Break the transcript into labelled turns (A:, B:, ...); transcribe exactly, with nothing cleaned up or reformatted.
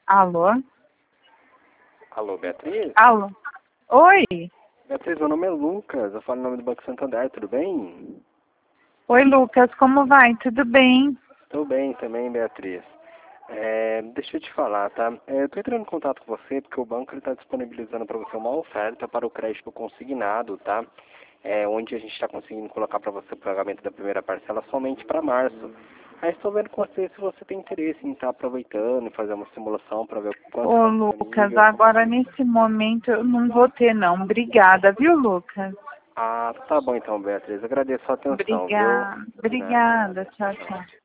A: Alô?
B: Alô, Beatriz?
A: Alô? Oi?
B: Beatriz, meu nome é Lucas, eu falo em nome do Banco Santander, tudo bem?
A: Oi, Lucas, como vai? Tudo bem?
B: Tudo bem também, Beatriz. É, deixa eu te falar, tá? É, eu tô entrando em contato com você porque o banco está disponibilizando para você uma oferta para o crédito consignado, tá? É, onde a gente está conseguindo colocar para você o pagamento da primeira parcela somente para março. Aí estou vendo com você se você tem interesse em estar aproveitando e fazer uma simulação para ver o quanto
A: Ô,
B: está
A: Lucas,
B: disponível.
A: agora nesse momento eu não vou ter não. Obrigada, viu, Lucas?
B: Ah, tá bom então, Beatriz. Agradeço a atenção, viu?
A: Obrigada.
B: Nada.
A: Obrigada. Tchau, tchau.